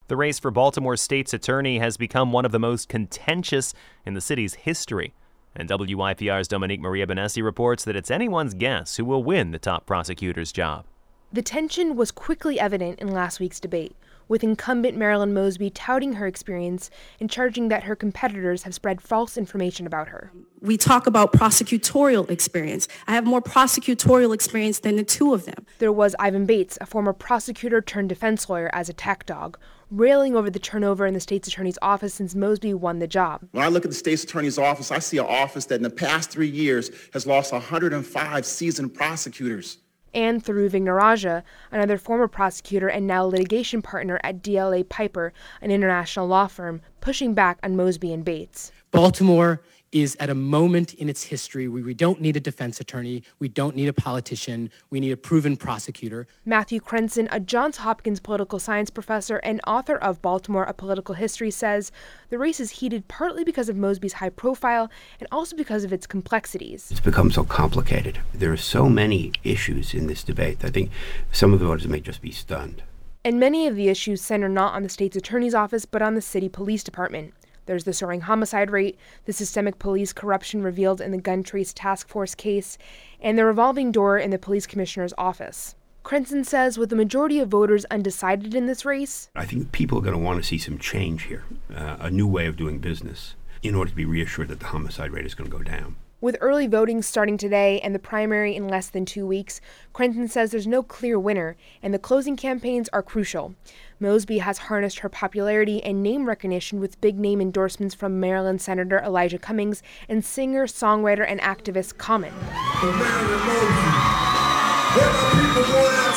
The race for Baltimore State's attorney has become one of the most contentious in the city's history. And WYPR's Dominique Maria Benessi reports that it's anyone's guess who will win the top prosecutor's job. The tension was quickly evident in last week's debate, with incumbent Marilyn Mosby touting her experience and charging that her competitors have spread false information about her. We talk about prosecutorial experience. I have more prosecutorial experience than the two of them. There was Ivan Bates, a former prosecutor turned defense lawyer, as a tack dog, railing over the turnover in the state's attorney's office since Mosby won the job. When I look at the state's attorney's office, I see an office that in the past 3 years has lost 105 seasoned prosecutors. And Thiru Vignarajah, another former prosecutor and now litigation partner at DLA Piper, an international law firm, pushing back on Mosby and Bates. Baltimore is at a moment in its history where we don't need a defense attorney, we don't need a politician, we need a proven prosecutor. Matthew Crenson, a Johns Hopkins political science professor and author of Baltimore, A Political History, says the race is heated partly because of Mosby's high profile and also because of its complexities. It's become so complicated. There are so many issues in this debate. I think some of the voters may just be stunned. And many of the issues center not on the state's attorney's office, but on the city police department. There's the soaring homicide rate, the systemic police corruption revealed in the Gun Trace Task Force case, and the revolving door in the police commissioner's office. Crenson says with the majority of voters undecided in this race, I think people are going to want to see some change here, a new way of doing business, in order to be reassured that the homicide rate is going to go down. With early voting starting today and the primary in less than 2 weeks, Crenson says there's no clear winner, and the closing campaigns are crucial. Mosby has harnessed her popularity and name recognition with big-name endorsements from Maryland Senator Elijah Cummings and singer, songwriter, and activist Common. For Marilyn Mosby, where my people going out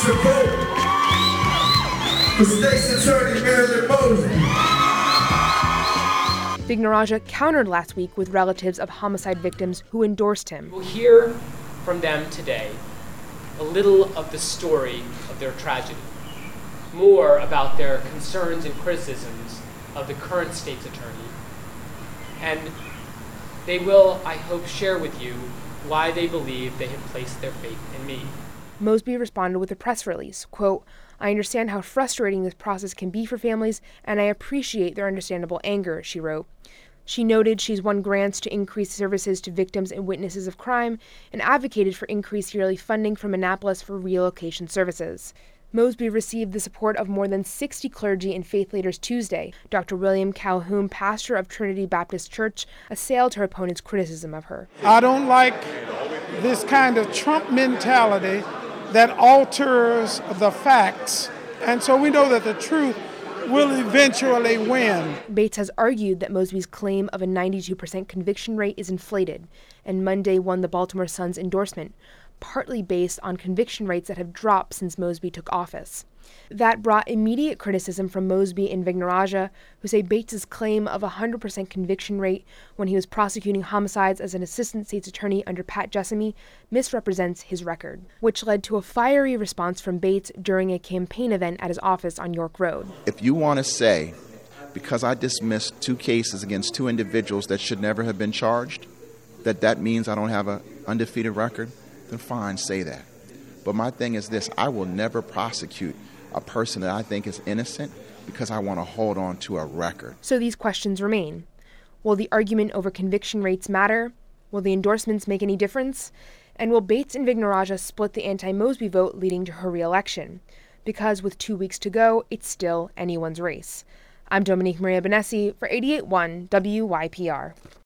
to vote? For State's Attorney Marilyn Mosby. Vignarajah countered last week with relatives of homicide victims who endorsed him. We'll hear from them today a little of the story of their tragedy, more about their concerns and criticisms of the current state's attorney, and they will, I hope, share with you why they believe they have placed their faith in me. Mosby responded with a press release, quote, I understand how frustrating this process can be for families, and I appreciate their understandable anger, she wrote. She noted she's won grants to increase services to victims and witnesses of crime and advocated for increased yearly funding from Annapolis for relocation services. Mosby received the support of more than 60 clergy and faith leaders Tuesday. Dr. William Calhoun, pastor of Trinity Baptist Church, assailed her opponent's criticism of her. I don't like this kind of Trump mentality that alters the facts, and so we know that the truth will eventually win. Bates has argued that Mosby's claim of a 92% conviction rate is inflated, and Monday won the Baltimore Sun's endorsement, partly based on conviction rates that have dropped since Mosby took office. That brought immediate criticism from Mosby and Vignarajah, who say Bates's claim of a 100% conviction rate when he was prosecuting homicides as an assistant state's attorney under Pat Jessamy misrepresents his record, which led to a fiery response from Bates during a campaign event at his office on York Road. If you want to say, because I dismissed 2 cases against 2 individuals that should never have been charged, that means I don't have an undefeated record, then fine, say that. But my thing is this, I will never prosecute a person that I think is innocent because I want to hold on to a record. So these questions remain. Will the argument over conviction rates matter? Will the endorsements make any difference? And will Bates and Vignarajah split the anti-Mosby vote leading to her re-election? Because with 2 weeks to go, it's still anyone's race. I'm Dominique Maria Benessi for 88.1 WYPR.